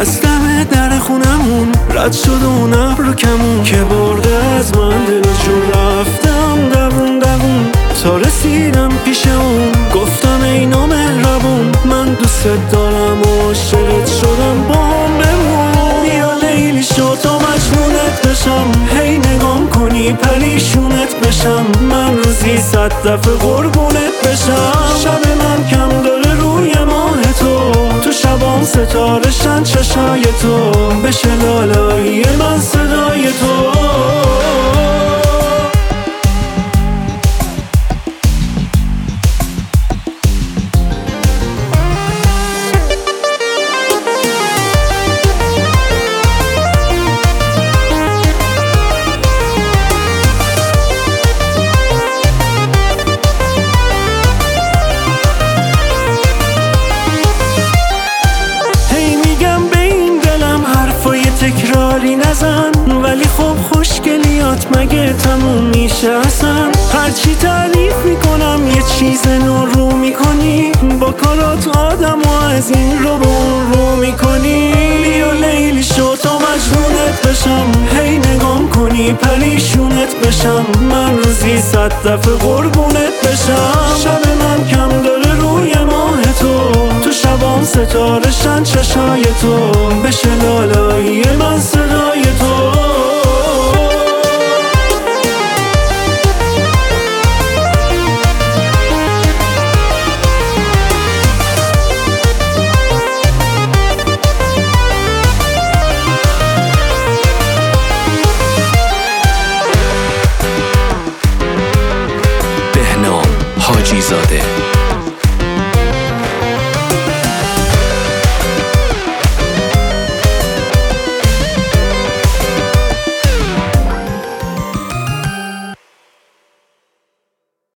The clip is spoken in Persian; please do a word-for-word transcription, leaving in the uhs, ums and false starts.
از دم در خونمون رد شد اون ابر کمون که برده از من دل جون. رفتم دوون دوون تا رسیدم پیش اون، گفتم ای نامهربون من دوست دارم و عاشقت شدم، با هم بمون. بیا لیلی شو تا مجنونت بشم، هی نگام کنی پریشونت بشم، من روزی صد دفعه قربونت بشم. شب من کم داره روی ماه تو، تو شبام ستارشن چشای تو، بشه لالایی من صدای تو. تکراری نزن ولی خب خوشگلیات مگه تموم میشه اصلا؟ هرچی تعریف میکنم یه چیز نو رو میکنی، با کارات آدم و از این رو به اون رو میکنی. بیا لیلی شو تا مجنونت بشم، هی نگام کنی پریشونت بشم، من روزی صد دفعه قربونت بشم. شب من کم داره روی ماه تو، تو شبام ستارشن چشای تو، بشه لالایی من صدای تو. بهنام حاجی زاده.